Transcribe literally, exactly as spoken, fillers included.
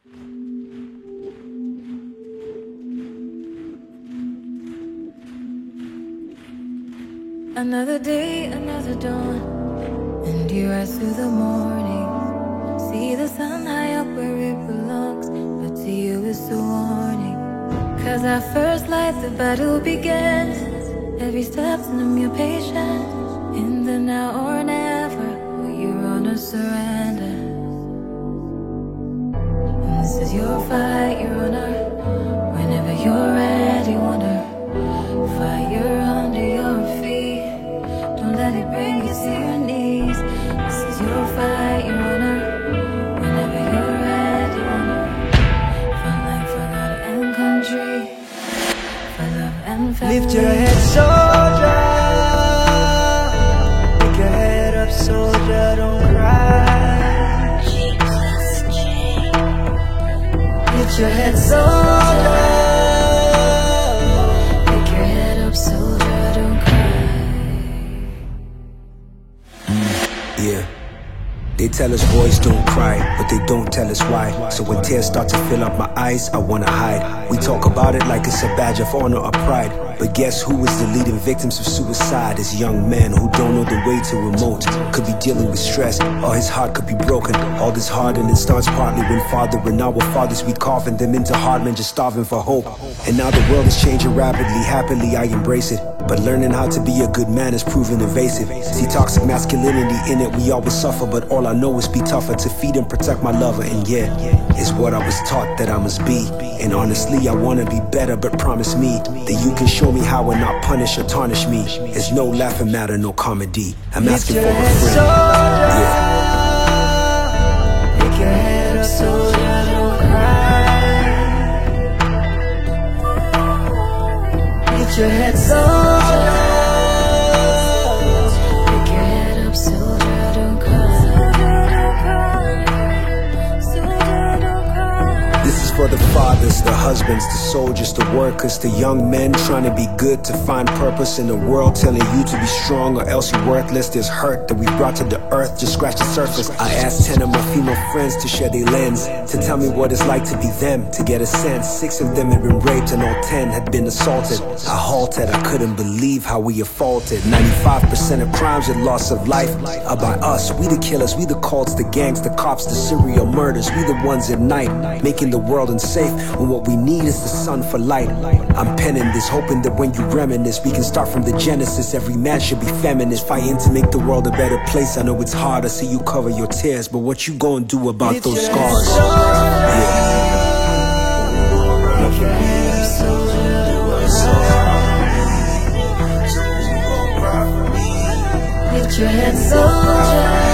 Another day, another dawn, and you rise through the morning. See the sun high up where it belongs, but to you it's a warning. Cause at first light the battle begins. Every step's in your patience. In the now or never, will you run or surrender? And this is your fight, your honor. Whenever you're ready, wonder. Fire under your feet. Don't let it bring you to your knees. This is your fight, your honor. Whenever you're ready, wonder. Frontline for God and country. For love and family. Lift your head, soldier. Pick your head up, soldier. Don't cry. Lift your head, soldier. Pick your head up, soldier. Don't cry. Yeah. They tell us boys don't cry, but they don't tell us why. So when tears start to fill up my eyes, I wanna hide. We talk about it like it's a badge of honor or pride. But guess who is the leading victims of suicide? Is young men who don't know the way to remote. Could be dealing with stress, or his heart could be broken. All this hardening starts partly when father and our fathers, we carving them into hard men just starving for hope. And now the world is changing rapidly, happily I embrace it. But learning how to be a good man is proven evasive. See toxic masculinity in it, we always suffer. But all I know is be tougher to feed and protect my lover. And yeah, it's what I was taught that I must be. And honestly I wanna be better, but promise me that you can show me how and not punish or tarnish me. It's no laughing matter, no comedy. I'm asking for a friend. Yeah. Pick your head up, soldier, don't cry. Lift your head, soldier. Pick your head up, soldier. Don't cry. Soldier, don't cry. This is for the fathers, the husbands, the soldiers, the workers, the young men trying to be good, to find purpose in the world, telling you to be strong or else you're worthless. There's hurt that we brought to the earth, just scratch the surface. I asked ten of my female friends to share their lens, to tell me what it's like to be them, to get a sense. Six of them had been raped and all ten had been assaulted. I halted, I couldn't believe how we have faltered. ninety-five percent of crimes and loss of life are by us. We the killers, we the cults, the gangs, the cops, the serial murders. We the ones at night, making the world unsafe, when what we need is the sun for light. I'm penning this, hoping that when you reminisce, we can start from the genesis. Every man should be feminist, fighting to make the world a better place. I know it's hard, I see you cover your tears, but what you gonna do about Lift those your scars? head, soldier. Yeah. Pick your head up, soldier, don't cry. Lift your head, soldier.